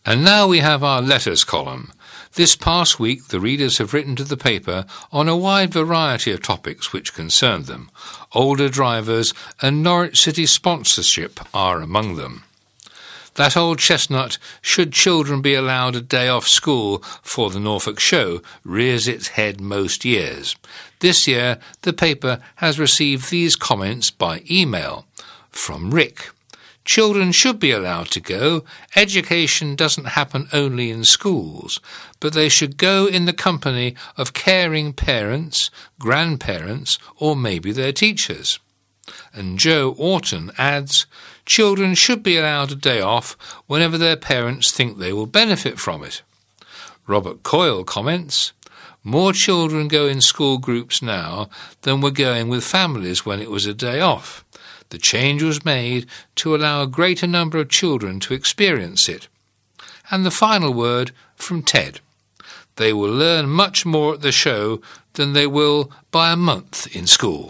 And now we have our letters column. This past week, the readers have written to the paper on a wide variety of topics which concern them. Older drivers and Norwich City sponsorship are among them. That old chestnut, should children be allowed a day off school for the Norfolk show, rears its head most years. This year, the paper has received these comments by email from Rick. Children should be allowed to go. Education doesn't happen only in schools, but they should go in the company of caring parents, grandparents, or maybe their teachers. And Joe Orton adds, children should be allowed a day off whenever their parents think they will benefit from it. Robert Coyle comments, more children go in school groups now than were going with families when it was a day off. The change was made to allow a greater number of children to experience it. And the final word from Ted. They will learn much more at the show than they will by a month in school.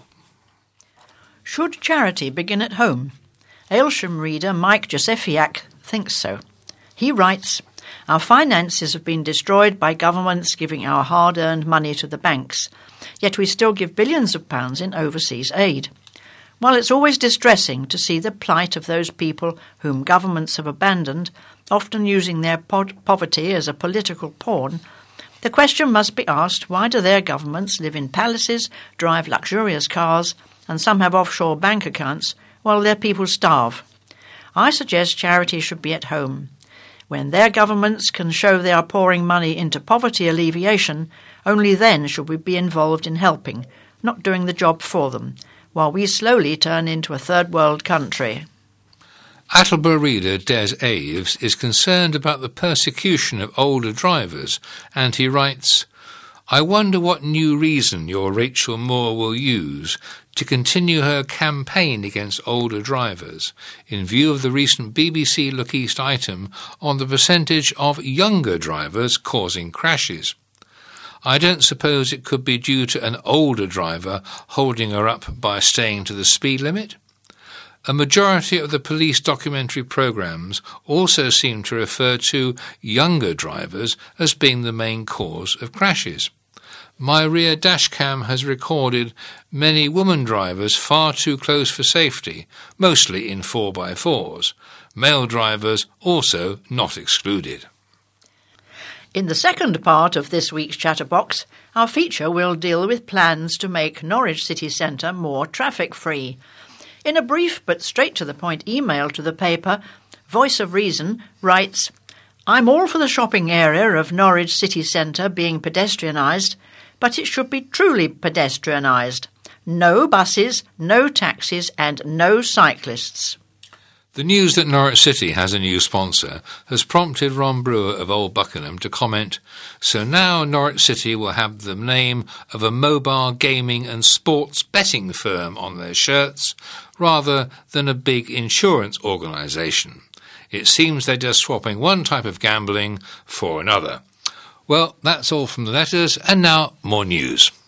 Should charity begin at home? Aylsham reader Mike Josefiak thinks so. He writes, our finances have been destroyed by governments giving our hard-earned money to the banks, yet we still give billions of pounds in overseas aid. While it's always distressing to see the plight of those people whom governments have abandoned, often using their poverty as a political pawn, the question must be asked, why do their governments live in palaces, drive luxurious cars, and some have offshore bank accounts, while their people starve? I suggest charity should be at home. When their governments can show they are pouring money into poverty alleviation, only then should we be involved in helping, not doing the job for them, while we slowly turn into a third-world country. Attleborough reader Des Aves is concerned about the persecution of older drivers, and he writes, I wonder what new reason your Rachel Moore will use to continue her campaign against older drivers, in view of the recent BBC Look East item on the percentage of younger drivers causing crashes. I don't suppose it could be due to an older driver holding her up by staying to the speed limit? A majority of the police documentary programmes also seem to refer to younger drivers as being the main cause of crashes. My rear dashcam has recorded many woman drivers far too close for safety, mostly in 4x4s. Male drivers also not excluded. In the second part of this week's Chatterbox, our feature will deal with plans to make Norwich city centre more traffic-free. In a brief but straight-to-the-point email to the paper, Voice of Reason writes, I'm all for the shopping area of Norwich city centre being pedestrianised, but it should be truly pedestrianised. No buses, no taxis and no cyclists. The news that Norwich City has a new sponsor has prompted Ron Brewer of Old Buckenham to comment, so now Norwich City will have the name of a mobile gaming and sports betting firm on their shirts, rather than a big insurance organisation. It seems they're just swapping one type of gambling for another. Well, that's all from the letters, and now more news.